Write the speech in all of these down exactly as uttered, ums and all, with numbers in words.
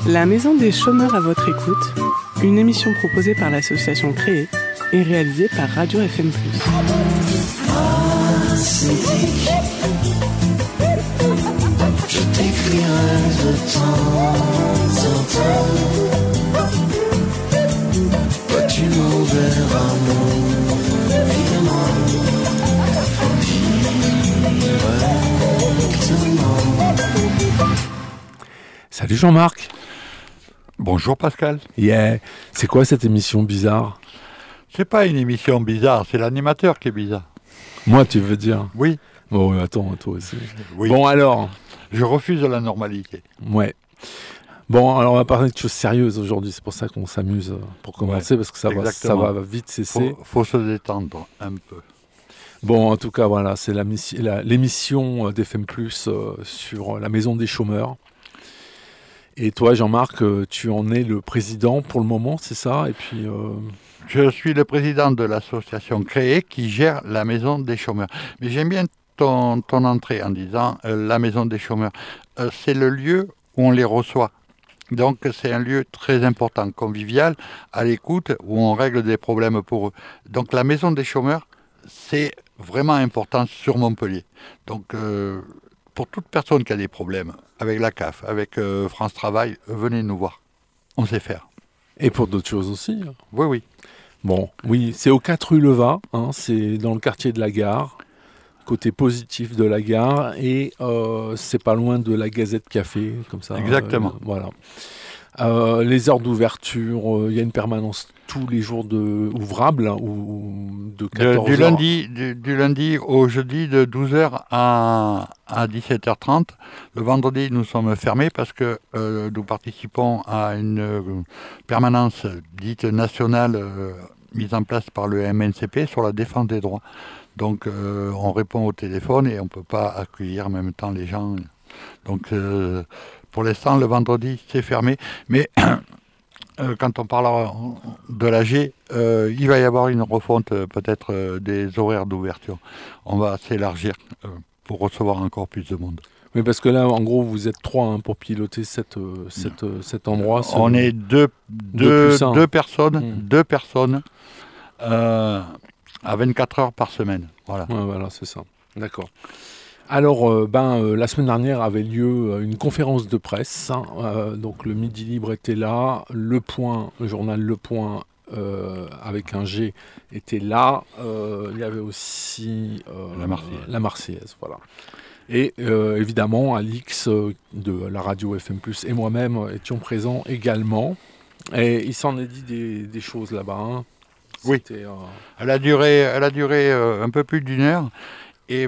La Maison des chômeurs à votre écoute, une émission proposée par l'association Créer et réalisée par Radio F M plus. Je t'écrirai de temps en temps. Toi tu m'enverras mon virement directement. Salut Jean-Marc. Bonjour Pascal. Yeah. C'est quoi cette émission bizarre ? C'est pas une émission bizarre, c'est l'animateur qui est bizarre. Moi, tu veux dire ? Oui. Oh, attends, toi aussi. Oui. Bon, alors. Je refuse la normalité. Ouais. Bon, alors on va parler de choses sérieuses aujourd'hui. C'est pour ça qu'on s'amuse pour commencer, ouais, parce que ça va, ça va vite cesser. Faut, faut se détendre un peu. Bon, en tout cas, voilà, c'est la, la, l'émission d'F M plus euh, sur la Maison des chômeurs. Et toi, Jean-Marc, tu en es le président pour le moment, c'est ça ? Et puis, euh... Je suis le président de l'association Créer qui gère la Maison des chômeurs. Mais j'aime bien ton, ton entrée en disant euh, la Maison des chômeurs. Euh, c'est le lieu où on les reçoit. Donc, c'est un lieu très important, convivial, à l'écoute, où on règle des problèmes pour eux. Donc, la Maison des chômeurs, c'est vraiment important sur Montpellier. Donc, euh, pour toute personne qui a des problèmes avec la C A F, avec euh, France Travail, venez nous voir. On sait faire. Et pour d'autres choses aussi. Oui, oui. Bon, oui, c'est au quatre rue Leva, hein, c'est dans le quartier de la Gare, côté positif de la Gare, et euh, c'est pas loin de la Gazette Café, comme ça. Exactement. Euh, voilà. Euh, les heures d'ouverture, il euh, y a une permanence tous les jours de, ouvrables, hein, ou de quatorze heures. Du lundi, du, du lundi au jeudi de douze heures à, à dix-sept heures trente. Le vendredi, nous sommes fermés parce que euh, nous participons à une euh, permanence dite nationale euh, mise en place par le M N C P sur la défense des droits. Donc euh, on répond au téléphone et on ne peut pas accueillir en même temps les gens. Donc euh, pour l'instant, le vendredi, c'est fermé. Mais euh, quand on parlera de l'A G, euh, il va y avoir une refonte euh, peut-être euh, des horaires d'ouverture. On va s'élargir euh, pour recevoir encore plus de monde. Oui, parce que là, en gros, vous êtes trois hein, pour piloter cette, euh, cette, euh, cet endroit. On ce... est deux, deux, deux, deux personnes, mmh. deux personnes euh, à vingt-quatre heures par semaine. Voilà, ouais, voilà c'est ça. D'accord. Alors, euh, ben, euh, la semaine dernière avait lieu euh, une conférence de presse. Hein, euh, donc, le Midi Libre était là. Le Point, le journal Le Point, euh, avec un G, était là. Euh, il y avait aussi euh, la Marseillaise. La Marseillaise, voilà. Et euh, évidemment, Alix euh, de la radio F M plus et moi-même étions présents également. Et il s'en est dit des, des choses là-bas. Hein. Oui. Euh... Elle a duré, elle a duré euh, un peu plus d'une heure. Et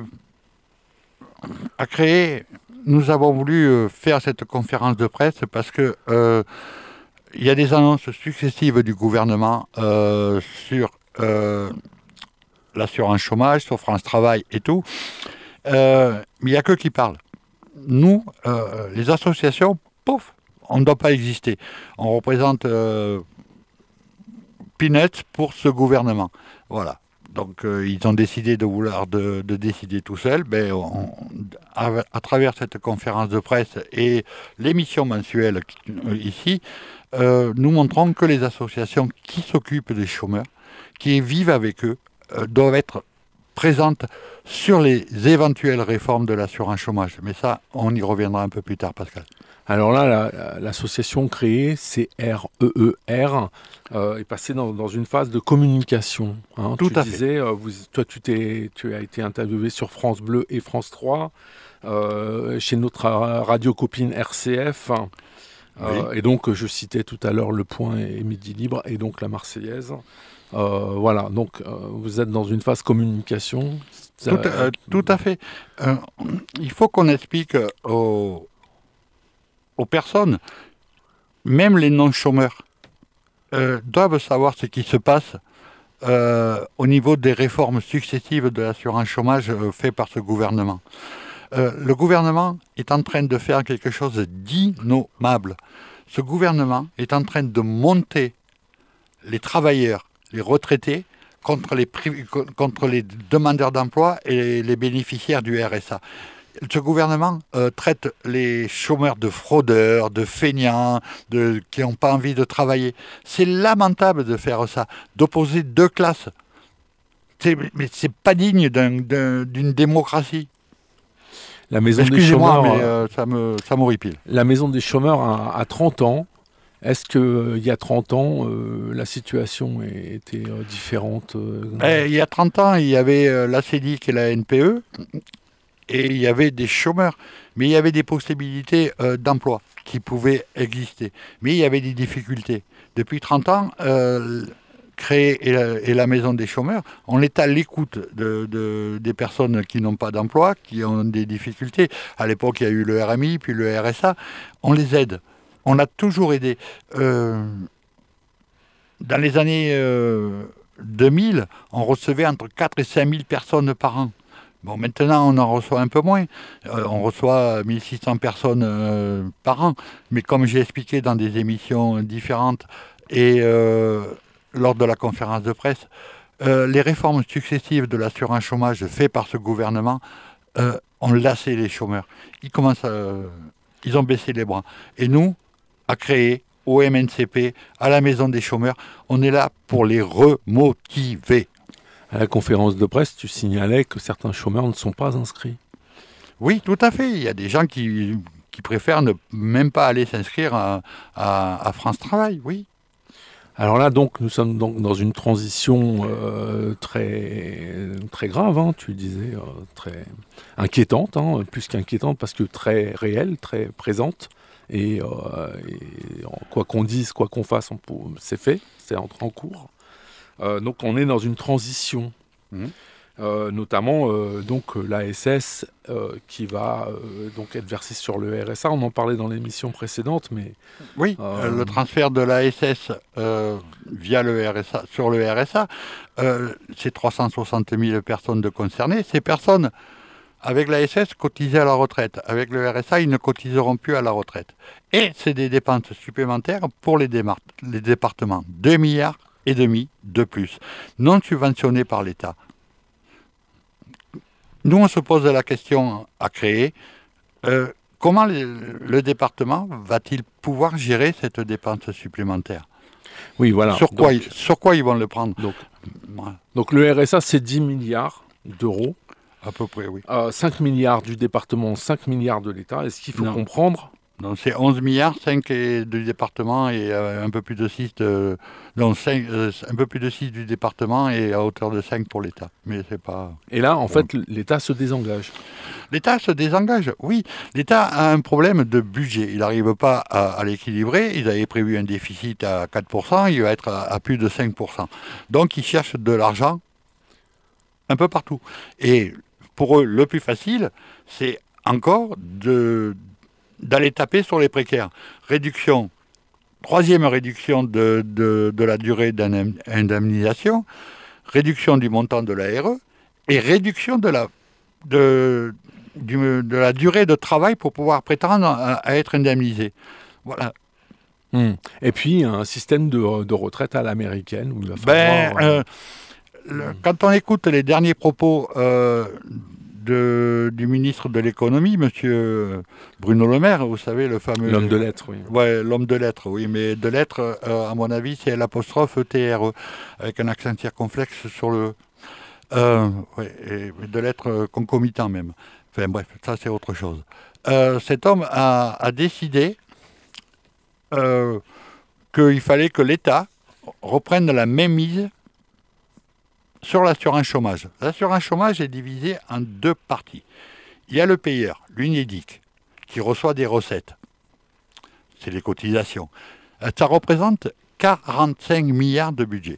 à Créer, nous avons voulu euh, faire cette conférence de presse parce que euh, il y a des annonces successives du gouvernement euh, sur euh, l'assurance chômage, sur France Travail et tout. Euh, mais il n'y a que qui parlent. Nous, euh, les associations, pouf, on ne doit pas exister. On représente euh, peanuts pour ce gouvernement. Voilà. Donc euh, ils ont décidé de vouloir de, de décider tout seuls. Ben, on, à, à travers cette conférence de presse et l'émission mensuelle euh, ici, euh, nous montrons que les associations qui s'occupent des chômeurs, qui vivent avec eux, euh, doivent être présentes sur les éventuelles réformes de l'assurance chômage. Mais ça, on y reviendra un peu plus tard, Pascal. Alors là, la, l'association créée, C R E E R, euh, est passée dans, dans une phase de communication. Hein. Tout tu à disais, fait. Euh, vous, toi, tu, t'es, tu as été interviewé sur France Bleu et France trois, euh, chez notre radio copine R C F. Euh, oui. Et donc, je citais tout à l'heure Le Point et Midi Libre, et donc la Marseillaise. Euh, voilà, donc euh, vous êtes dans une phase communication. Tout, euh, tout à fait. Euh, il faut qu'on explique aux, aux personnes, même les non-chômeurs, euh, doivent savoir ce qui se passe euh, au niveau des réformes successives de l'assurance chômage euh, fait par ce gouvernement. Euh, le gouvernement est en train de faire quelque chose d'innommable. Ce gouvernement est en train de monter les travailleurs, les retraités, contre les, pri- contre les demandeurs d'emploi et les bénéficiaires du R S A. ce gouvernement euh, traite les chômeurs de fraudeurs, de feignants, de, qui n'ont pas envie de travailler. C'est lamentable de faire ça, d'opposer deux classes. C'est, mais c'est pas digne d'un, d'un, d'une démocratie. La maison Excusez-moi, des chômeurs, mais euh, ça, me, ça m'horripile. La maison des chômeurs a, a trente ans. Est-ce qu'il euh, y a trente ans, euh, la situation était euh, différente euh... eh, Il y a trente ans, il y avait euh, l'A C D I C et la N P E, et il y avait des chômeurs, mais il y avait des possibilités euh, d'emploi qui pouvaient exister. Mais il y avait des difficultés. Depuis trente ans, euh, créer et la, et la maison des chômeurs, on est à l'écoute de, de, des personnes qui n'ont pas d'emploi, qui ont des difficultés. À l'époque, il y a eu le R M I, puis le R S A. On les aide. On a toujours aidé. Euh, dans les années euh, deux mille, on recevait entre quatre et cinq mille personnes par an. Bon, maintenant, on en reçoit un peu moins. Euh, on reçoit mille six cents personnes euh, par an. Mais comme j'ai expliqué dans des émissions différentes et euh, lors de la conférence de presse, euh, les réformes successives de l'assurance chômage faites par ce gouvernement euh, ont lassé les chômeurs. Ils commencent à, ils ont baissé les bras. Et nous, à créer, au M N C P, à la Maison des chômeurs, on est là pour les remotiver. À la conférence de presse, tu signalais que certains chômeurs ne sont pas inscrits. Oui, tout à fait. Il y a des gens qui, qui préfèrent ne même pas aller s'inscrire à, à, à France Travail, oui. Alors là, donc, nous sommes donc dans une transition euh, très, très grave, hein, tu disais, euh, très inquiétante, hein, plus qu'inquiétante, parce que très réelle, très présente. Et, euh, et quoi qu'on dise, quoi qu'on fasse, on peut, c'est fait, c'est en, en cours. Euh, donc on est dans une transition, mmh. euh, notamment euh, donc l'A S S euh, qui va euh, donc être versée sur le R S A. On en parlait dans l'émission précédente, mais oui, euh, le transfert de l'A S S euh, via le R S A sur le R S A, euh, c'est trois cent soixante mille personnes de concernées. Ces personnes avec l'A S S cotisaient à la retraite. Avec le R S A, ils ne cotiseront plus à la retraite. Et c'est des dépenses supplémentaires pour les, démar- les départements. deux milliards et demi de plus, non subventionnés par l'État. Nous, on se pose la question à créer, euh, comment les, le département va-t-il pouvoir gérer cette dépense supplémentaire ? Oui, voilà. Sur quoi, donc, ils, sur quoi ils vont le prendre ? donc, voilà. donc le R S A, c'est dix milliards d'euros. À peu près, oui. Euh, cinq milliards du département, cinq milliards de l'État. Et ce qu'il faut non. comprendre... Donc c'est onze milliards, cinq du département et euh, un peu plus de six de, donc cinq, euh, un peu plus de six du département et à hauteur de cinq pour l'État. Mais c'est pas. Et là, en fait, l'État se désengage. L'État se désengage, oui. L'État a un problème de budget. Il n'arrive pas à, à l'équilibrer. Ils avaient prévu un déficit à quatre pour cent, il va être à, à plus de cinq pour cent. Donc ils cherchent de l'argent un peu partout. Et pour eux, le plus facile, c'est encore de d'aller taper sur les précaires. Réduction, troisième réduction de, de, de la durée d'indemnisation, réduction du montant de l'A R E et réduction de la, de, du, de la durée de travail pour pouvoir prétendre à, à être indemnisé. Voilà. Mmh. Et puis, un système de, de retraite à l'américaine. Où il va falloir, ben, euh, euh, le, mmh. Quand on écoute les derniers propos euh, De, du ministre de l'économie, monsieur Bruno Le Maire, vous savez, le fameux... L'homme de lettres, oui. Ouais, l'homme de lettres, oui, mais de lettres, euh, à mon avis, c'est l'apostrophe T R E, avec un accent circonflexe sur le... Euh, ouais, et de lettres concomitant même. Enfin bref, ça c'est autre chose. Euh, cet homme a, a décidé euh, qu'il fallait que l'État reprenne la mainmise sur l'assurance chômage. L'assurance chômage est divisée en deux parties. Il y a le payeur, l'UNEDIC, qui reçoit des recettes. C'est les cotisations. Ça représente quarante-cinq milliards de budget.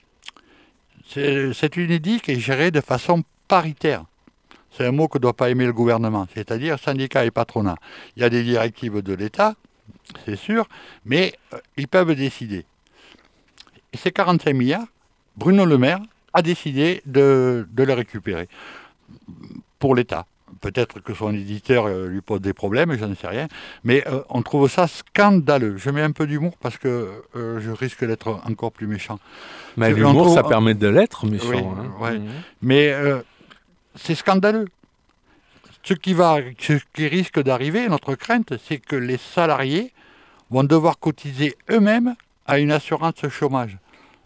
C'est, cette UNEDIC est gérée de façon paritaire. C'est un mot que ne doit pas aimer le gouvernement, c'est-à-dire syndicat et patronat. Il y a des directives de l'État, c'est sûr, mais euh, ils peuvent décider. Et ces quarante-cinq milliards, Bruno Le Maire a décidé de, de les récupérer pour l'État. Peut-être que son éditeur euh, lui pose des problèmes, je ne sais rien, mais euh, on trouve ça scandaleux. Je mets un peu d'humour parce que euh, je risque d'être encore plus méchant. Mais l'humour, trouve... ça permet de l'être méchant. Oui, hein. ouais. Mmh. Mais euh, c'est scandaleux. Ce qui, va, ce qui risque d'arriver, notre crainte, c'est que les salariés vont devoir cotiser eux-mêmes à une assurance chômage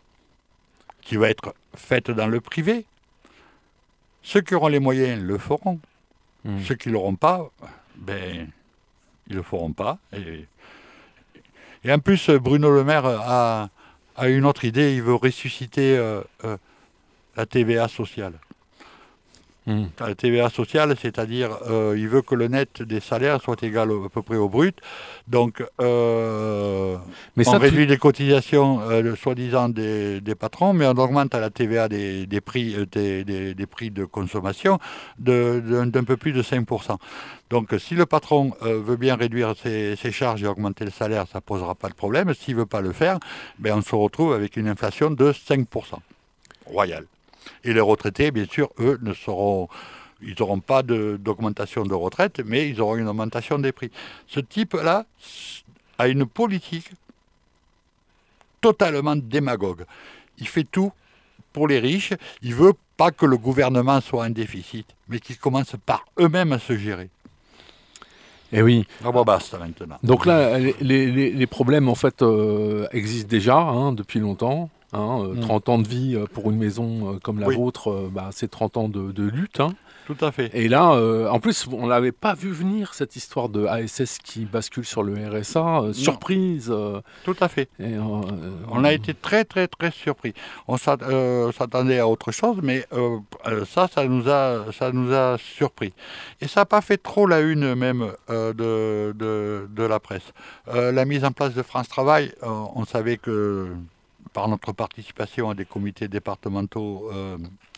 qui va être faite dans le privé. Ceux qui auront les moyens le feront. Mmh. Ceux qui ne l'auront pas, ben, ils ne le feront pas. Et, et en plus, Bruno Le Maire a, a une autre idée, il veut ressusciter euh, euh, la T V A sociale. Mmh. La T V A sociale, c'est-à-dire euh, il veut que le net des salaires soit égal au, à peu près au brut. Donc, euh, mais on ça, réduit tu... les cotisations, euh, soi-disant, des, des patrons, mais on augmente la T V A des, des, prix, euh, des, des, des prix de consommation de, de, d'un peu plus de cinq pour cent. Donc, si le patron euh, veut bien réduire ses, ses charges et augmenter le salaire, ça ne posera pas de problème. S'il ne veut pas le faire, ben, on se retrouve avec une inflation de cinq pour cent royale. Et les retraités, bien sûr, eux, ne seront, ils n'auront pas de, d'augmentation de retraite, mais ils auront une augmentation des prix. Ce type-là a une politique totalement démagogue. Il fait tout pour les riches. Il ne veut pas que le gouvernement soit en déficit, mais qu'ils commencent par eux-mêmes à se gérer. Eh oui. Ah bon, basta maintenant. Donc là, les, les, les problèmes, en fait, euh, existent déjà hein, depuis longtemps. Hein, euh, mmh. trente ans de vie euh, pour une maison euh, comme la oui. vôtre, euh, bah, c'est trente ans de, de lutte. Hein. Tout à fait. Et là, euh, en plus, on n'avait pas vu venir cette histoire de A S S qui bascule sur le R S A. Euh, surprise. Euh, Tout à fait. Et, euh, on a été très, très, très surpris. On euh, s'attendait à autre chose, mais euh, ça, ça nous, a, ça nous a surpris. Et ça n'a pas fait trop la une même euh, de, de, de la presse. Euh, la mise en place de France Travail, euh, on savait que... par notre participation à des comités départementaux euh,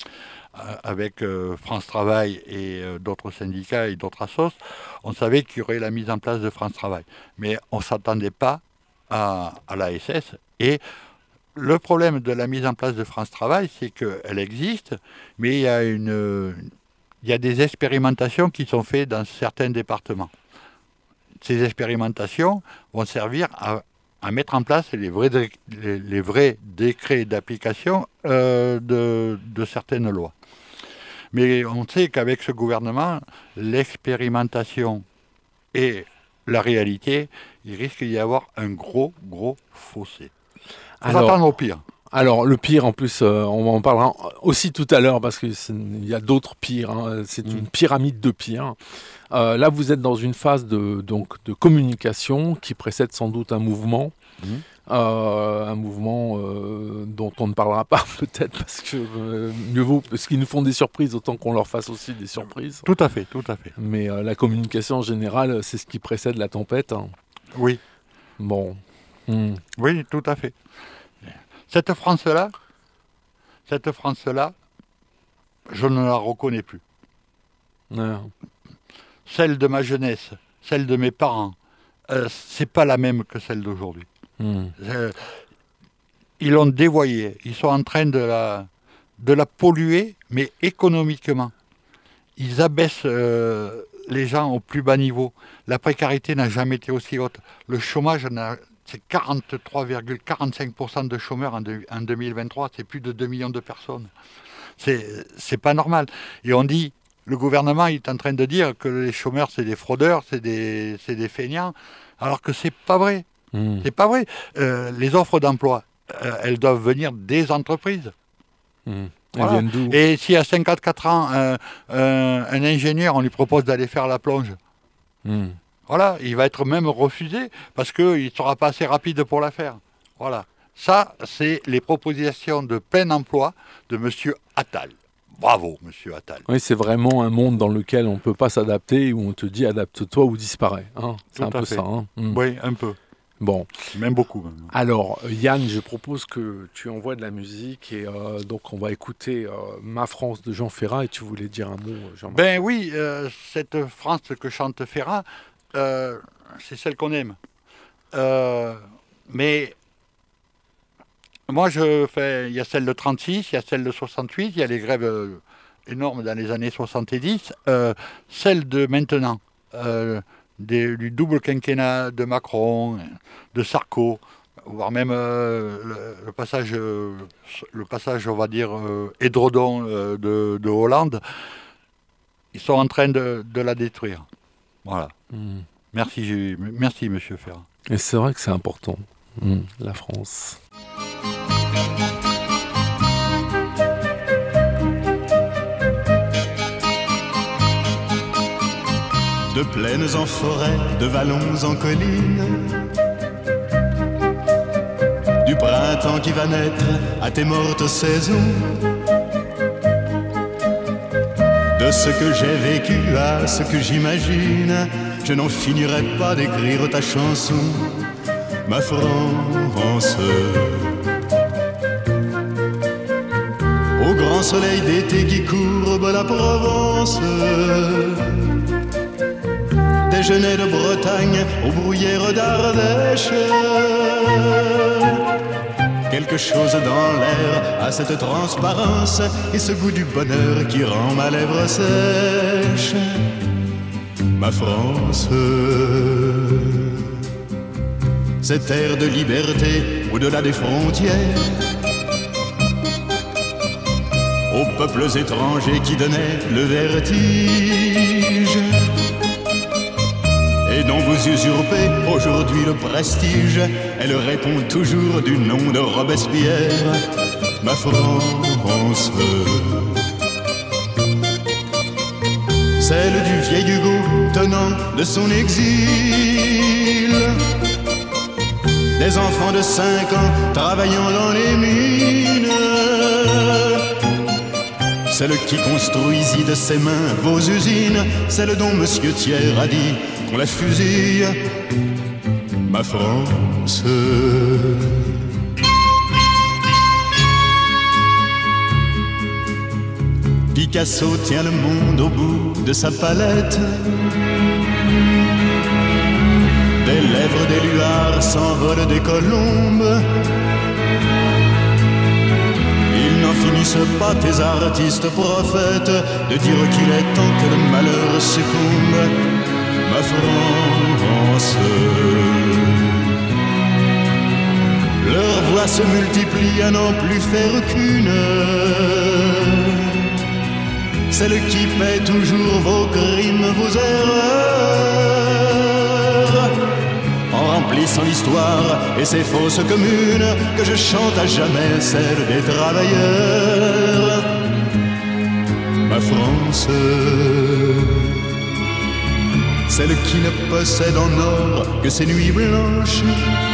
avec euh, France Travail et euh, d'autres syndicats et d'autres assos, on savait qu'il y aurait la mise en place de France Travail. Mais on ne s'attendait pas à, à l'A S S. Et le problème de la mise en place de France Travail, c'est qu'elle existe, mais il y a, une, il y a des expérimentations qui sont faites dans certains départements. Ces expérimentations vont servir à à mettre en place les vrais, dé- les, les vrais décrets d'application euh, de, de certaines lois. Mais on sait qu'avec ce gouvernement, l'expérimentation et la réalité, il risque d'y avoir un gros, gros fossé. On s'attend au pire. Alors, le pire, en plus, euh, on en parlera aussi tout à l'heure, parce qu'il y a d'autres pires. Hein, c'est mmh. une pyramide de pires. Euh, là, vous êtes dans une phase de, donc, de communication qui précède sans doute un mouvement. Mmh. Euh, un mouvement euh, dont on ne parlera pas peut-être, parce que euh, mieux vaut, parce qu'ils nous font des surprises, autant qu'on leur fasse aussi des surprises. Tout à fait, tout à fait. Mais euh, la communication en général, c'est ce qui précède la tempête. Hein. Oui. Bon. Mmh. Oui, tout à fait. Cette France-là, cette France-là, je ne la reconnais plus. Non. Celle de ma jeunesse, celle de mes parents, euh, c'est pas la même que celle d'aujourd'hui. Mmh. Euh, ils l'ont dévoyée. Ils sont en train de la, de la polluer, mais économiquement. Ils abaissent euh, les gens au plus bas niveau. La précarité n'a jamais été aussi haute. Le chômage n'a c'est quarante-trois virgule quarante-cinq pour cent de chômeurs en, de, en deux mille vingt-trois, c'est plus de deux millions de personnes. C'est, c'est pas normal. Et on dit, le gouvernement il est en train de dire que les chômeurs c'est des fraudeurs, c'est des, c'est des feignants, alors que c'est pas vrai. Mmh. C'est pas vrai. Euh, les offres d'emploi, euh, elles doivent venir des entreprises. Mmh. Voilà. Et si à cinquante-quatre ans, euh, euh, un ingénieur, on lui propose d'aller faire la plonge, mmh. Voilà, il va être même refusé parce qu'il ne sera pas assez rapide pour la faire. Voilà. Ça, c'est les propositions de plein emploi de M. Attal. Bravo, M. Attal. Oui, c'est vraiment un monde dans lequel on ne peut pas s'adapter, où on te dit adapte-toi ou disparaît. Hein, c'est Tout un peu fait. ça. Hein. Mmh. Oui, un peu. Bon. Même beaucoup. Même. Alors, Yann, je propose que tu envoies de la musique et euh, donc on va écouter euh, Ma France de Jean Ferrat. Et tu voulais dire un mot, Jean-Marc? Ben oui, euh, cette France que chante Ferrat, Euh, c'est celle qu'on aime. Euh, mais moi, je fais. Il y a celle de trente-six, il y a celle de soixante-huit, il y a les grèves euh, énormes dans les années soixante-dix. Euh, celle de maintenant, euh, des, du double quinquennat de Macron, de Sarko, voire même euh, le, le passage, euh, le passage, on va dire, euh, édredon euh, de, de Hollande. ils sont en train de, de la détruire. Voilà. Mmh. Merci, j'ai, merci, Monsieur Ferrand. Et c'est vrai que c'est important, mmh, la France. De plaines en forêt, de vallons en collines, du printemps qui va naître à tes mortes saisons, de ce que j'ai vécu à ce que j'imagine, je n'en finirai pas d'écrire ta chanson, ma France. Au grand soleil d'été qui courbe la Provence, des genêts de Bretagne aux bruyères d'Ardèche, quelque chose dans l'air a cette transparence et ce goût du bonheur qui rend ma lèvre sèche. Ma France, cette terre de liberté au-delà des frontières, aux peuples étrangers qui donnaient le vertige, et dont vous usurpez aujourd'hui le prestige, elle répond toujours du nom de Robespierre, ma France. Celle du vieil Hugo tenant de son exil, des enfants de cinq ans travaillant dans les mines, celle qui construisit de ses mains vos usines, celle dont Monsieur Thiers a dit qu'on la fusille, ma France. Picasso tient le monde au bout de sa palette, des lèvres des luards s'envolent des colombes. Ils n'en finissent pas, tes artistes prophètes, de dire qu'il est temps que le malheur succombe, ma France. Leurs voix se multiplient à n'en plus faire qu'une, celle qui paie toujours vos crimes, vos erreurs, en remplissant l'histoire et ses fausses communes, que je chante à jamais celle des travailleurs, ma France. Celle qui ne possède en or que ses nuits blanches,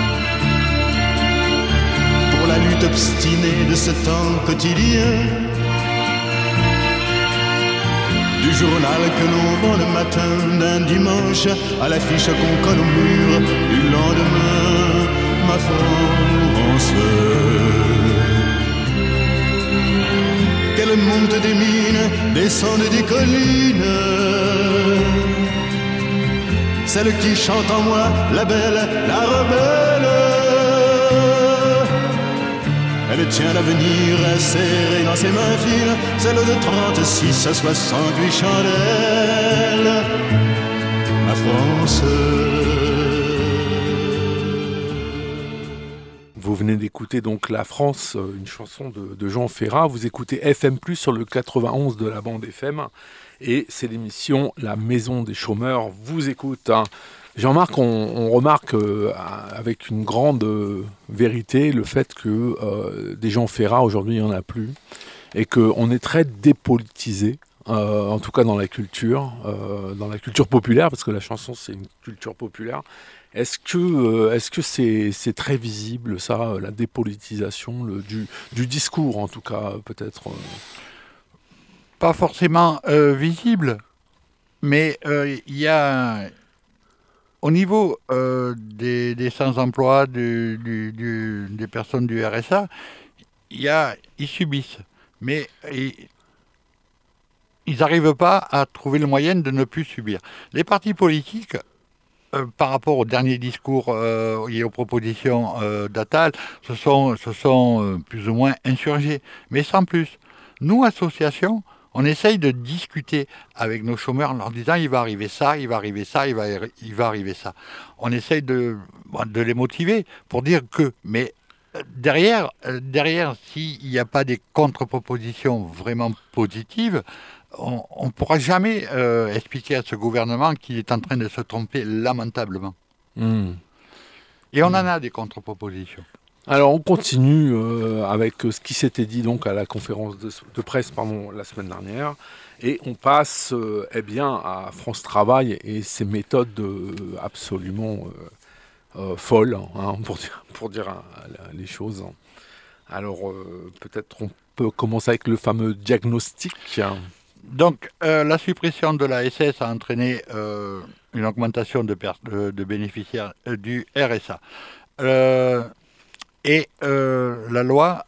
pour la lutte obstinée de ce temps quotidien, du journal que l'on vend le matin d'un dimanche à l'affiche qu'on colle au mur du lendemain, ma France. Qu'elle monte des mines, descende des collines, celle qui chante en moi, la belle, la rebelle. Elle tient l'avenir serré dans ses mains fines, celle de trente-six à soixante-huit chandelles, ma France. Vous venez d'écouter donc La France, une chanson de, de Jean Ferrat. Vous écoutez F M plus, sur le quatre-vingt-onze de la bande F M. Et c'est l'émission La Maison des Chômeurs vous écoute. Hein. Jean-Marc, on, on remarque euh, avec une grande euh, vérité le fait que euh, des Jean Ferrat, aujourd'hui, il n'y en a plus. Et qu'on est très dépolitisé, euh, en tout cas dans la culture, euh, dans la culture populaire, parce que la chanson, c'est une culture populaire. Est-ce que, euh, est-ce que c'est, c'est très visible, ça, la dépolitisation le, du, du discours, en tout cas, peut-être euh... Pas forcément euh, visible, mais il euh, y a, au niveau euh, des, des sans-emploi, du, du, du, des personnes du R S A, y a, ils subissent, mais ils n'arrivent pas à trouver le moyen de ne plus subir. Les partis politiques, Euh, par rapport au dernier discours euh, et aux propositions euh, d'Attal, se sont, se sont euh, plus ou moins insurgés, mais sans plus. Nous, associations, on essaye de discuter avec nos chômeurs en leur disant il va arriver ça, il va arriver ça, il va, il va arriver ça. On essaye de, de les motiver pour dire que, mais derrière, derrière s'il n'y a pas des contre-propositions vraiment positives, on ne pourra jamais euh, expliquer à ce gouvernement qu'il est en train de se tromper lamentablement. Mmh. Et on mmh. en a des contre-propositions. Alors on continue euh, avec ce qui s'était dit donc à la conférence de, de presse pardon, la semaine dernière, et on passe euh, eh bien, à France Travail et ses méthodes euh, absolument euh, euh, folles, hein, pour dire, pour dire euh, les choses. Alors euh, peut-être on peut commencer avec le fameux diagnostic. Donc euh, la suppression de la S S a entraîné euh, une augmentation de, per- de, de bénéficiaires euh, du R S A. Euh, Et euh, la loi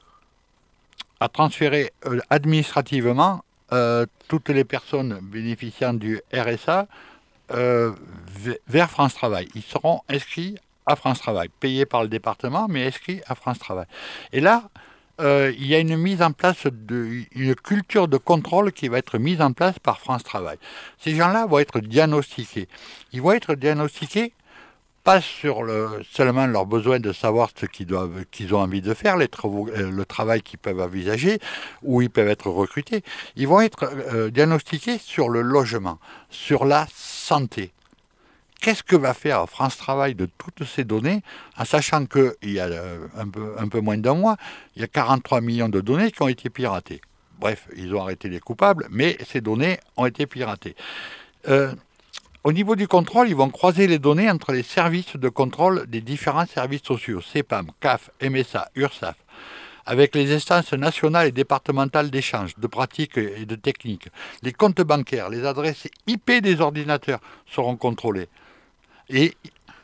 a transféré euh, administrativement euh, toutes les personnes bénéficiant du R S A euh, v- vers France Travail. Ils seront inscrits à France Travail, payés par le département, mais inscrits à France Travail. Et là, euh, il y a une mise en place, de, une culture de contrôle qui va être mise en place par France Travail. Ces gens-là vont être diagnostiqués. Ils vont être diagnostiqués pas sur le, seulement leur besoin de savoir ce qu'ils, doivent, qu'ils ont envie de faire, les travaux, euh, le travail qu'ils peuvent envisager, où ils peuvent être recrutés. Ils vont être euh, diagnostiqués sur le logement, sur la santé. Qu'est-ce que va faire France Travail de toutes ces données, en sachant qu'il y a euh, un, peu, un peu moins d'un mois, il y a quarante-trois millions de données qui ont été piratées. Bref, ils ont arrêté les coupables, mais ces données ont été piratées. Euh, Au niveau du contrôle, ils vont croiser les données entre les services de contrôle des différents services sociaux, C E P A M, C A F, M S A, URSSAF, avec les instances nationales et départementales d'échange, de pratiques et de techniques. Les comptes bancaires, les adresses I P des ordinateurs seront contrôlés. Et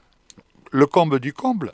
le comble du comble,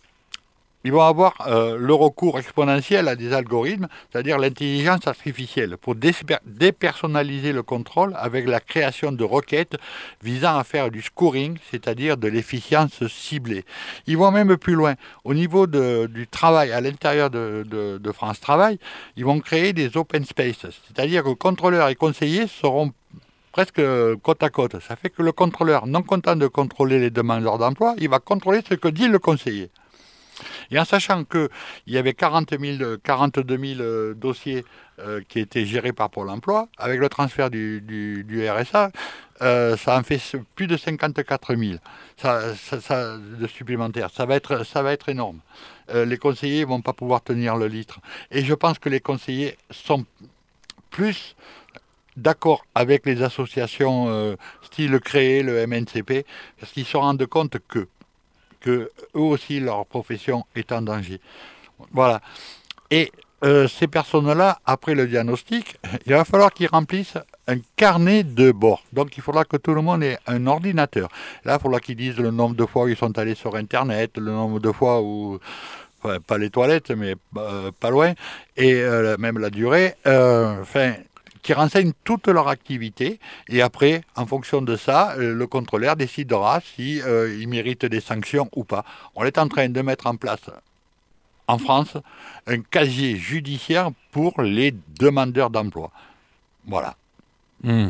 ils vont avoir euh, le recours exponentiel à des algorithmes, c'est-à-dire l'intelligence artificielle, pour dé- dépersonnaliser le contrôle avec la création de requêtes visant à faire du scoring, c'est-à-dire de l'efficience ciblée. Ils vont même plus loin. Au niveau de, du travail à l'intérieur de, de, de France Travail, ils vont créer des open spaces, c'est-à-dire que contrôleurs et conseillers seront presque côte à côte. Ça fait que le contrôleur, non content de contrôler les demandeurs d'emploi, il va contrôler ce que dit le conseiller. Et en sachant qu'il y avait quarante mille, quarante-deux mille euh, dossiers euh, qui étaient gérés par Pôle emploi, avec le transfert du, du, du R S A, euh, ça en fait plus de cinquante-quatre mille ça, ça, ça, de supplémentaires. Ça va être, ça va être énorme. Euh, les conseillers ne vont pas pouvoir tenir le litre. Et je pense que les conseillers sont plus d'accord avec les associations euh, style Créer, le M N C P, parce qu'ils se rendent compte que que eux aussi, leur profession est en danger. Voilà. Et euh, ces personnes-là, après le diagnostic, il va falloir qu'ils remplissent un carnet de bord. Donc, il faudra que tout le monde ait un ordinateur. Là, il faudra qu'ils disent le nombre de fois où ils sont allés sur Internet, le nombre de fois où... Enfin, pas les toilettes, mais euh, pas loin. Et euh, même la durée. Enfin... Euh, qui renseignent toute leur activité, et après, en fonction de ça, le contrôleur décidera si euh, il mérite des sanctions ou pas. On est en train de mettre en place, en France, un casier judiciaire pour les demandeurs d'emploi. Voilà. Mmh.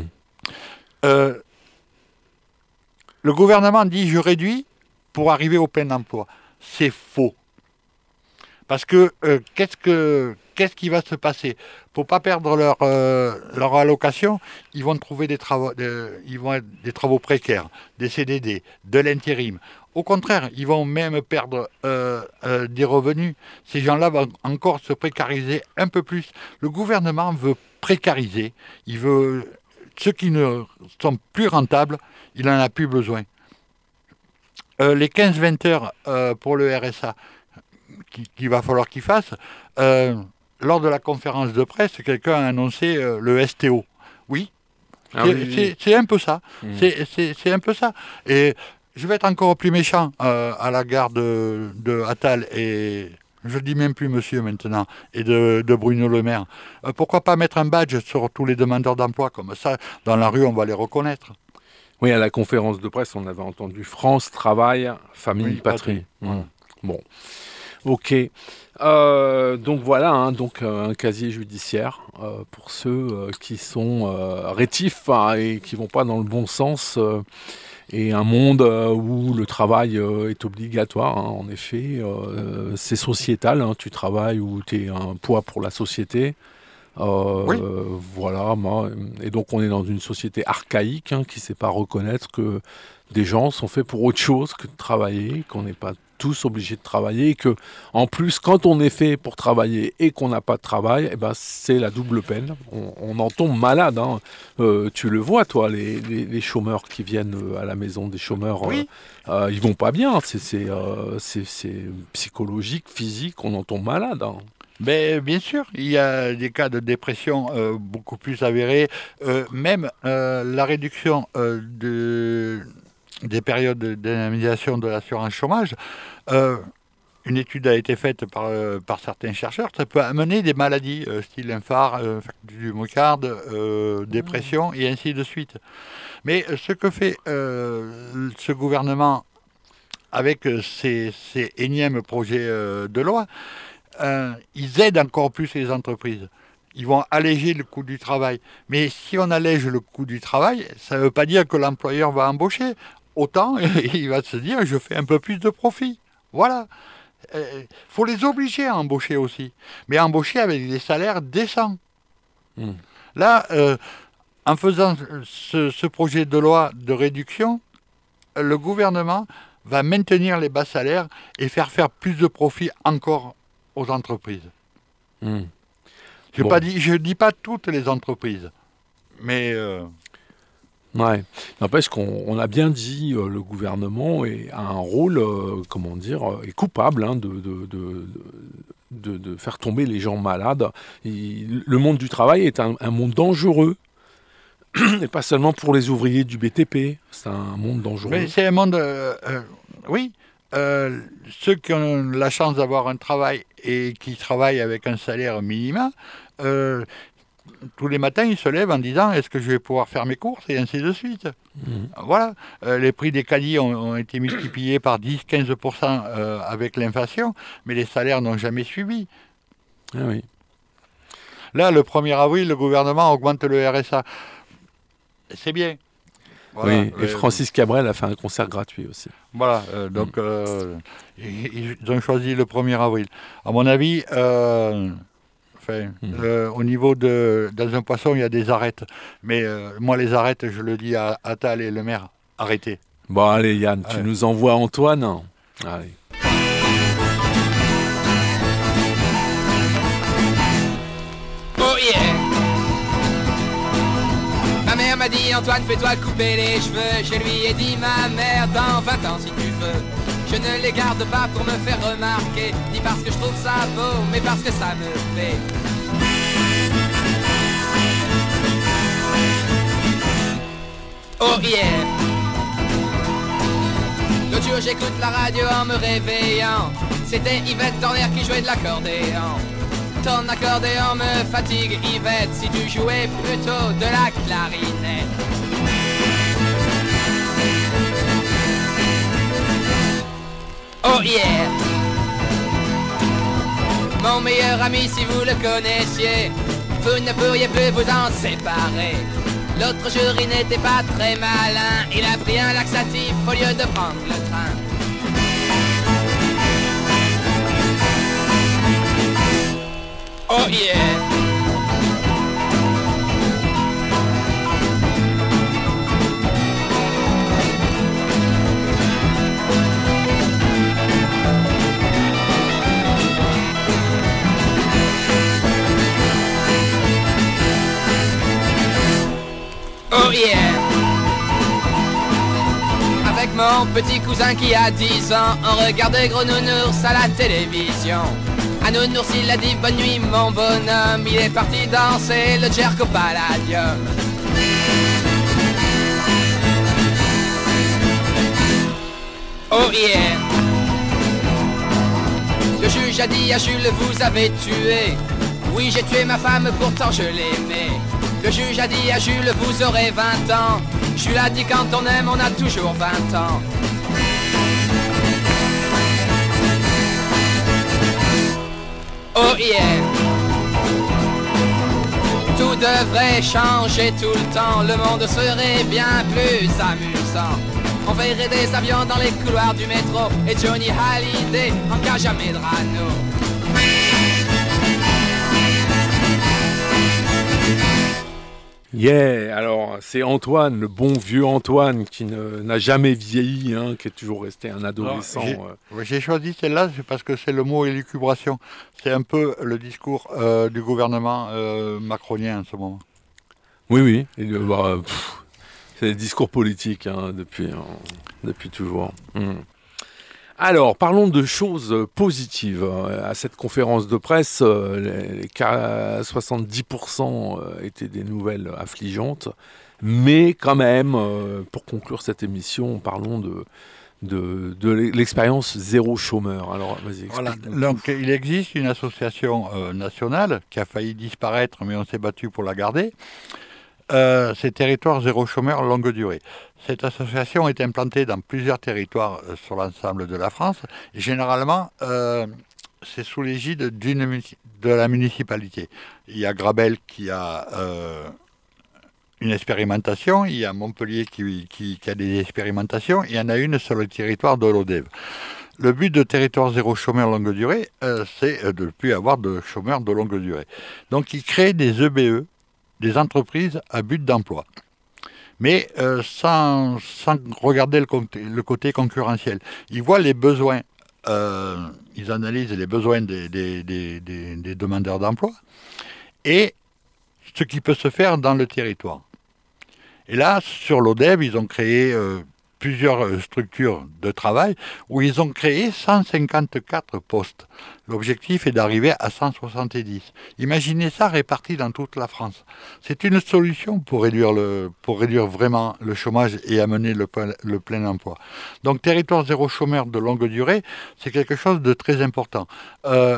Euh, le gouvernement dit « je réduis pour arriver au plein emploi ». C'est faux. Parce que, euh, qu'est-ce que qu'est-ce qui va se passer ? Pour ne pas perdre leur, euh, leur allocation, ils vont trouver des travaux, de, ils vont être des travaux précaires, des C D D, de l'intérim. Au contraire, ils vont même perdre euh, euh, des revenus. Ces gens-là vont encore se précariser un peu plus. Le gouvernement veut précariser. Il veut ceux qui ne sont plus rentables, il n'en a plus besoin. Euh, les quinze vingt heures euh, pour le R S A, qu'il va falloir qu'il fasse. Euh, lors de la conférence de presse, quelqu'un a annoncé euh, le S T O. Oui, ah c'est, oui, oui. C'est, c'est un peu ça. Mmh. C'est, c'est, c'est un peu ça. Et je vais être encore plus méchant euh, à la gare de, de Attal et je ne dis même plus monsieur maintenant, et de, de Bruno Le Maire. Euh, pourquoi pas mettre un badge sur tous les demandeurs d'emploi comme ça, dans la rue, on va les reconnaître. Oui, à la conférence de presse, on avait entendu France, Travail, Famille, oui, Patrie. Patrie. Mmh. Bon. Ok, euh, donc voilà, hein, donc euh, un casier judiciaire euh, pour ceux euh, qui sont euh, rétifs hein, et qui vont pas dans le bon sens euh, et un monde euh, où le travail euh, est obligatoire. Hein, en effet, euh, c'est sociétal. Hein, tu travailles ou tu es un poids pour la société. Euh, Oui. Voilà. moi, Et donc, on est dans une société archaïque hein, qui ne sait pas reconnaître que des gens sont faits pour autre chose que de travailler, qu'on n'est pas tous obligés de travailler, et que, en plus, quand on est fait pour travailler et qu'on n'a pas de travail, eh ben, c'est la double peine. On, on en tombe malade. Hein. Euh, tu le vois, toi, les, les, les chômeurs qui viennent euh, à la maison, des chômeurs, Oui. euh, euh, ils vont pas bien. C'est, c'est, euh, c'est, c'est psychologique, physique, on en tombe malade. Hein. Mais bien sûr, il y a des cas de dépression euh, beaucoup plus avérés. Euh, même euh, la réduction euh, de, des périodes d'indemnisation de l'assurance chômage, euh, une étude a été faite par, euh, par certains chercheurs, ça peut amener des maladies, euh, style infarct, euh, du myocarde, euh, dépression, et ainsi de suite. Mais ce que fait euh, ce gouvernement avec ces, ces énièmes projets euh, de loi, Euh, ils aident encore plus les entreprises. Ils vont alléger le coût du travail. Mais si on allège le coût du travail, ça ne veut pas dire que l'employeur va embaucher. Autant, il va se dire, je fais un peu plus de profit. Voilà. Il euh, faut les obliger à embaucher aussi. Mais embaucher avec des salaires décents. Mmh. Là, euh, en faisant ce, ce projet de loi de réduction, le gouvernement va maintenir les bas salaires et faire faire plus de profit encore aux entreprises. Mmh. Je ne bon. dis, dis pas toutes les entreprises, mais... Euh... Ouais. N'empêche qu'on on a bien dit, euh, le gouvernement est, a un rôle, euh, comment dire, est coupable hein, de, de, de, de, de faire tomber les gens malades. Il, le monde du travail est un, un monde dangereux, et pas seulement pour les ouvriers du B T P, c'est un monde dangereux. Mais c'est un monde... Euh, euh, oui. Euh, ceux qui ont la chance d'avoir un travail et qui travaillent avec un salaire minimum, euh, tous les matins, ils se lèvent en disant « Est-ce que je vais pouvoir faire mes courses ?» et ainsi de suite. Mmh. Voilà. Euh, les prix des caddies ont, ont été multipliés par dix à quinze pour cent euh, avec l'inflation, mais les salaires n'ont jamais suivi. Ah oui. Là, le premier avril, le gouvernement augmente le R S A. C'est bien. Voilà, oui, et euh, Francis Cabrel a fait un concert gratuit aussi. Voilà, euh, donc mmh. euh, ils, ils ont choisi le premier avril. À mon avis, euh, enfin, mmh. euh, au niveau de... Dans un poisson, il y a des arêtes. Mais euh, moi, les arêtes, je le dis à Attal et le maire, arrêtez. Bon, allez Yann, allez. Tu nous envoies Antoine. Allez. Oh yeah! Ma mère m'a dit Antoine, fais-toi couper les cheveux. Je lui ai dit ma mère, dans vingt ans si tu veux. Je ne les garde pas pour me faire remarquer, ni parce que je trouve ça beau, mais parce que ça me plaît. Oh yeah! L'autre jour j'écoute la radio en me réveillant. C'était Yvette Torner qui jouait de l'accordéon. Ton accordéon me fatigue, Yvette, si tu jouais plutôt de la clarinette. Oh yeah! Mon meilleur ami, si vous le connaissiez, vous ne pourriez plus vous en séparer. L'autre jour, il n'était pas très malin, il a pris un laxatif au lieu de prendre le train. Oh yeah! Oh yeah! Avec mon petit cousin qui a dix ans, on regardait Gros Nounours à la télévision. À Nounours il a dit bonne nuit mon bonhomme, il est parti danser le Jerko Palladium. Oh yeah! Le juge a dit à Jules vous avez tué. Oui j'ai tué ma femme pourtant je l'aimais. Le juge a dit à Jules vous aurez vingt ans. Jules a dit quand on aime on a toujours vingt ans. Oh yeah! Tout devrait changer tout le temps. Le monde serait bien plus amusant. On verrait des avions dans les couloirs du métro et Johnny Hallyday en cas jamais de rano. Yeah, alors c'est Antoine, le bon vieux Antoine, qui ne, n'a jamais vieilli, hein, qui est toujours resté un adolescent. Alors, j'ai, euh. j'ai choisi celle-là, c'est parce que c'est le mot élucubration. C'est un peu le discours euh, du gouvernement euh, macronien en ce moment. Oui, oui, et, euh, bah, pff, c'est des discours politiques hein, depuis, euh, depuis toujours. Mm. Alors, parlons de choses positives. À cette conférence de presse, les, les soixante-dix pour cent étaient des nouvelles affligeantes. Mais quand même, pour conclure cette émission, parlons de, de, de l'expérience zéro chômeur. Alors, vas-y, voilà. Donc, il existe une association euh, nationale qui a failli disparaître, mais on s'est battu pour la garder. Euh, c'est Territoire Zéro Chômeur Longue Durée. Cette association est implantée dans plusieurs territoires euh, sur l'ensemble de la France. Et généralement, euh, c'est sous l'égide d'une, de la municipalité. Il y a Grabel qui a euh, une expérimentation, il y a Montpellier qui, qui, qui a des expérimentations, et il y en a une sur le territoire de l'Odève. Le but de Territoire Zéro Chômeur Longue Durée, euh, c'est de ne plus avoir de chômeurs de longue durée. Donc, ils créent des E B E, des entreprises à but d'emploi. Mais euh, sans, sans regarder le côté, le côté concurrentiel. Ils voient les besoins, euh, ils analysent les besoins des, des, des, des, des demandeurs d'emploi et ce qui peut se faire dans le territoire. Et là, sur l'Odève, ils ont créé euh, plusieurs structures de travail où ils ont créé cent cinquante-quatre postes. L'objectif est d'arriver à cent soixante-dix. Imaginez ça réparti dans toute la France. C'est une solution pour réduire, le, pour réduire vraiment le chômage et amener le, le plein emploi. Donc, Territoire Zéro Chômeur de longue durée, c'est quelque chose de très important. Euh,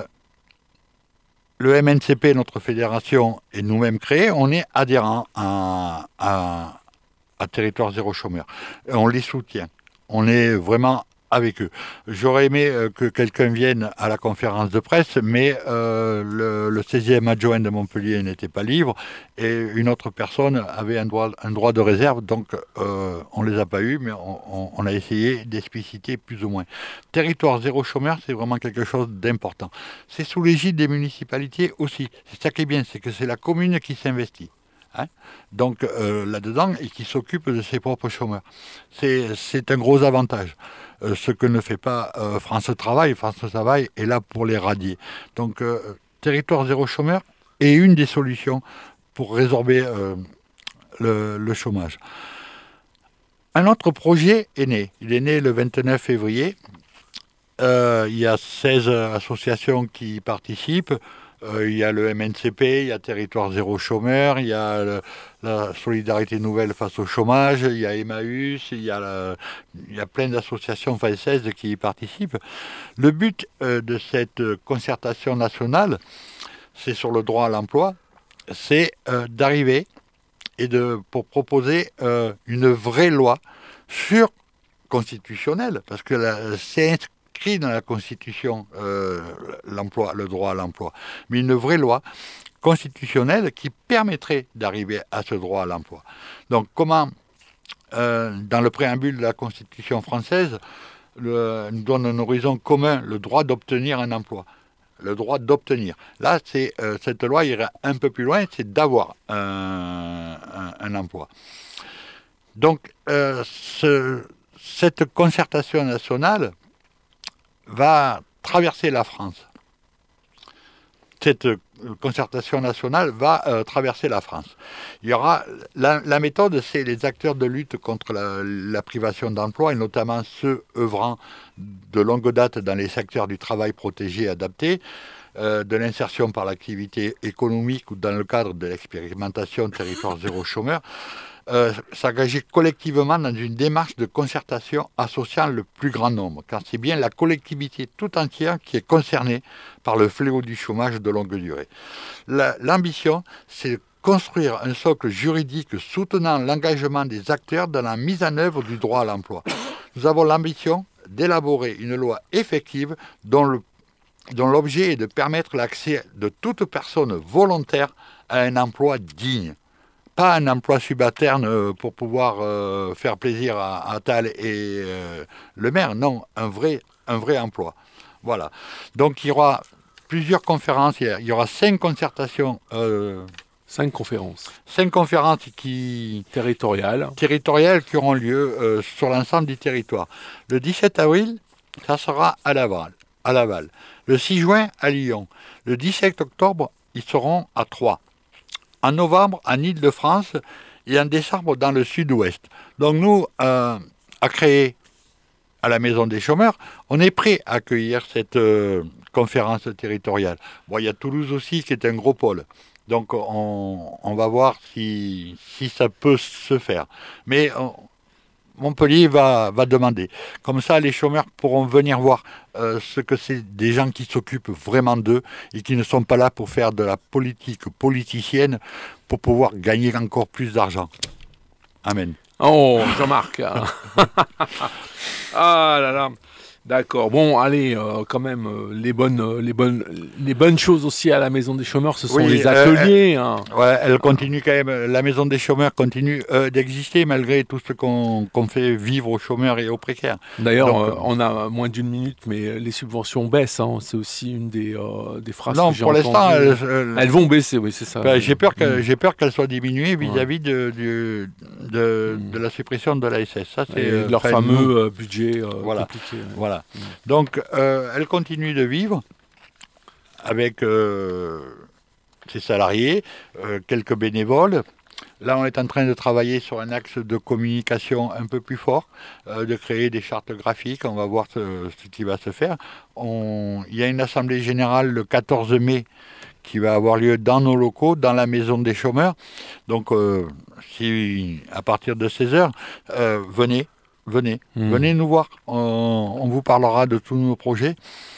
le M N C P, notre fédération, et nous-mêmes créés, on est adhérents à, à, à Territoire Zéro Chômeur. Et on les soutient. On est vraiment avec eux. J'aurais aimé euh, que quelqu'un vienne à la conférence de presse, mais euh, le, le seizième adjoint de Montpellier n'était pas libre et une autre personne avait un droit, un droit de réserve, donc euh, on ne les a pas eus, mais on, on, on a essayé d'expliciter plus ou moins. Territoire Zéro Chômeur, c'est vraiment quelque chose d'important. C'est sous l'égide des municipalités aussi. C'est ça qui est bien, c'est que c'est la commune qui s'investit. Hein, donc euh, là-dedans, et qui s'occupe de ses propres chômeurs. C'est, c'est un gros avantage. Euh, ce que ne fait pas euh, France Travail. France Travail est là pour les radier. Donc, euh, Territoire Zéro Chômeur est une des solutions pour résorber euh, le, le chômage. Un autre projet est né. Il est né le vingt-neuf février. Euh, il y a seize associations qui y participent. Euh, il y a le M N C P, il y a Territoire Zéro Chômeur, il y a le, la Solidarité Nouvelle face au chômage, il y a Emmaüs, il y a, la, il y a plein d'associations, enfin seize qui y participent. Le but euh, de cette concertation nationale, c'est sur le droit à l'emploi, c'est euh, d'arriver et de, pour proposer euh, une vraie loi sur constitutionnelle, parce que la, c'est inscrit dans la Constitution euh, l'emploi, le droit à l'emploi, mais une vraie loi constitutionnelle qui permettrait d'arriver à ce droit à l'emploi. Donc comment, euh, dans le préambule de la Constitution française, le, nous donne un horizon commun, le droit d'obtenir un emploi. Le droit d'obtenir. Là, c'est, euh, cette loi irait un peu plus loin, c'est d'avoir un, un, un emploi. Donc, euh, ce, cette concertation nationale va traverser la France. Cette concertation nationale va euh, traverser la France. Il y aura la, la méthode, c'est les acteurs de lutte contre la, la privation d'emploi, et notamment ceux œuvrant de longue date dans les secteurs du travail protégé et adapté, euh, de l'insertion par l'activité économique ou dans le cadre de l'expérimentation Territoire Zéro Chômeur, euh, s'engager collectivement dans une démarche de concertation associant le plus grand nombre, car c'est bien la collectivité tout entière qui est concernée par le fléau du chômage de longue durée. La, l'ambition, c'est construire un socle juridique soutenant l'engagement des acteurs dans la mise en œuvre du droit à l'emploi. Nous avons l'ambition d'élaborer une loi effective dont, le, dont l'objet est de permettre l'accès de toute personne volontaire à un emploi digne. Pas un emploi subalterne pour pouvoir euh, faire plaisir à, à Tal et euh, le maire, non, un vrai, un vrai emploi. Voilà. Donc il y aura plusieurs conférences, il y, a, il y aura cinq concertations euh, Cinq conférences. Cinq conférences qui... territoriales. territoriales qui auront lieu euh, sur l'ensemble du territoire. Le dix-sept avril, ça sera à Laval. à Laval. Le six juin, à Lyon. Le dix-sept octobre, ils seront à Troyes. En novembre, en Île-de-France et en décembre, dans le sud-ouest. Donc nous, euh, à créer à la Maison des Chômeurs, on est prêt à accueillir cette euh, conférence territoriale. Bon, il y a Toulouse aussi qui est un gros pôle. Donc on, on va voir si, si ça peut se faire. Mais on, Montpellier va, va demander. Comme ça, les chômeurs pourront venir voir euh, ce que c'est des gens qui s'occupent vraiment d'eux et qui ne sont pas là pour faire de la politique politicienne pour pouvoir gagner encore plus d'argent. Amen. Oh, Jean-Marc. Ah là là. D'accord. Bon, allez, euh, quand même, euh, les bonnes, euh, les bonnes, les bonnes choses aussi à la Maison des Chômeurs, ce sont oui, les ateliers. Euh, hein. Ouais, elle continue quand même. La Maison des Chômeurs continue euh, d'exister malgré tout ce qu'on, qu'on fait vivre aux chômeurs et aux précaires. D'ailleurs, Donc, euh, on a moins d'une minute, mais les subventions baissent. Hein. C'est aussi une des, euh, des phrases non, que j'ai pour l'instant, entendues. elles, elles, elles vont baisser, oui, c'est ça. Ben, j'ai peur que, mmh. j'ai peur qu'elles soient diminuées vis-à-vis de, de, de, mmh. de la suppression de l'A S S. Ça, c'est et de leur enfin, fameux nous, euh, budget euh, voilà. compliqué. Ouais. Voilà. Mmh. Donc, euh, elle continue de vivre avec euh, ses salariés, euh, quelques bénévoles. Là, on est en train de travailler sur un axe de communication un peu plus fort, euh, de créer des chartes graphiques. On va voir ce, ce qui va se faire. On... Il y a une assemblée générale le quatorze mai qui va avoir lieu dans nos locaux, dans la Maison des Chômeurs. Donc, euh, si, à partir de seize heures, euh, venez. Venez, mmh. venez nous voir, on, on vous parlera de tous nos projets.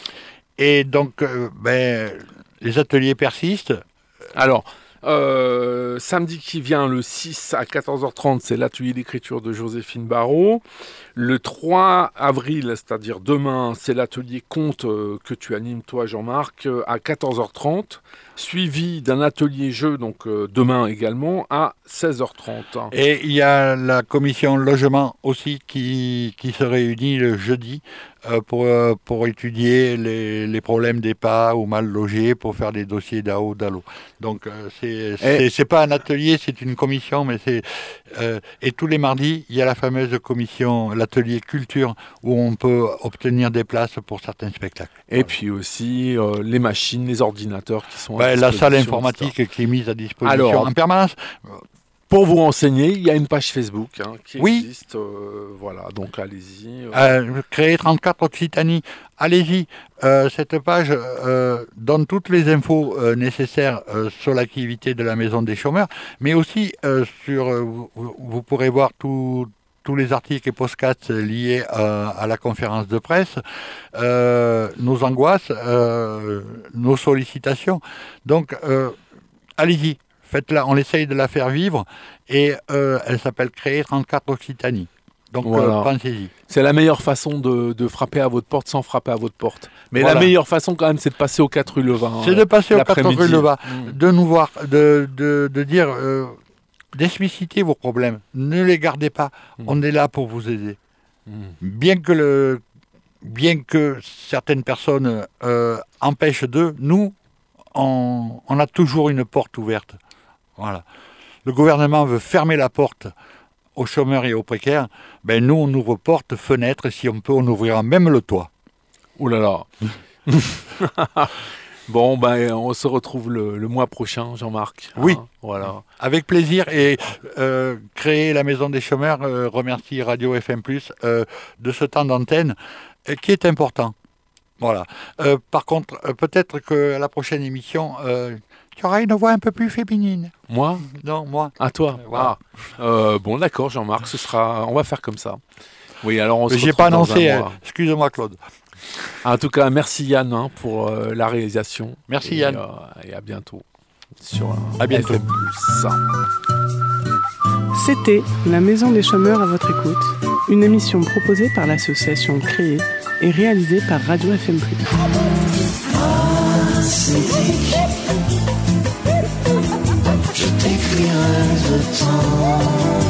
Et donc, euh, ben, les ateliers persistent. Alors, euh, samedi qui vient, le six à quatorze heures trente, c'est l'atelier d'écriture de Joséphine Barrault. Le trois avril, c'est-à-dire demain, c'est l'atelier conte euh, que tu animes, toi, Jean-Marc, euh, à quatorze heures trente, suivi d'un atelier jeu, donc euh, demain également, à seize heures trente. Et il y a la commission logement aussi qui, qui se réunit le jeudi euh, pour, euh, pour étudier les, les problèmes des P A ou mal logés, pour faire des dossiers d'A O, d'A L O. Donc euh, c'est, c'est, et... c'est pas un atelier, c'est une commission, mais c'est... Euh, et tous les mardis, il y a la fameuse commission, l'atelier culture, où on peut obtenir des places pour certains spectacles. Et voilà. Puis aussi euh, les machines, les ordinateurs qui sont... Ouais, la salle informatique qui est mise à disposition Alors, en permanence. Pour vous renseigner, il y a une page Facebook hein, qui oui. existe. Euh, voilà, donc allez-y. Euh... Euh, créer trente-quatre Occitanie, allez-y. Euh, cette page euh, donne toutes les infos euh, nécessaires euh, sur l'activité de la Maison des Chômeurs, mais aussi euh, sur. Euh, vous, vous pourrez voir tout. tous les articles et podcasts liés à, à la conférence de presse, euh, nos angoisses, euh, nos sollicitations. Donc, euh, allez-y, faites-la, on essaye de la faire vivre, et euh, elle s'appelle Créer trente-quatre Occitanie. Donc, voilà. euh, pensez-y. C'est la meilleure façon de, de frapper à votre porte sans frapper à votre porte. Mais voilà. La meilleure façon, quand même, c'est de passer au quatre rue Levin. C'est de passer au quatre rue Levin, mmh. de nous voir, de, de, de dire... Euh, d'expliciter vos problèmes, ne les gardez pas, mmh. on est là pour vous aider. Mmh. Bien que, le, bien que certaines personnes euh, empêchent d'eux, nous, on, on a toujours une porte ouverte. Voilà. Le gouvernement veut fermer la porte aux chômeurs et aux précaires, ben nous on ouvre porte, fenêtre, si on peut on ouvrira même le toit. Ouh là là. Bon, ben, on se retrouve le, le mois prochain, Jean-Marc. Oui, hein, voilà. Avec plaisir. Et euh, créer la Maison des Chômeurs euh, remercie Radio F M plus, euh, de ce temps d'antenne euh, qui est important. Voilà. Euh, par contre, euh, peut-être qu'à la prochaine émission, euh, tu auras une voix un peu plus féminine. Moi ? Non, moi. À toi. Euh, voilà. Ah. Euh, bon, d'accord, Jean-Marc, ce sera... on va faire comme ça. Oui, alors on se J'ai pas annoncé. Euh, excuse-moi, Claude. En tout cas, merci Yann hein, pour euh, la réalisation. Merci et, Yann. Euh, et à bientôt sur à bientôt. F M plus. C'était La Maison des Chômeurs à votre écoute, une émission proposée par l'association Créer et réalisée par Radio F M plus. Je t'écrirai de temps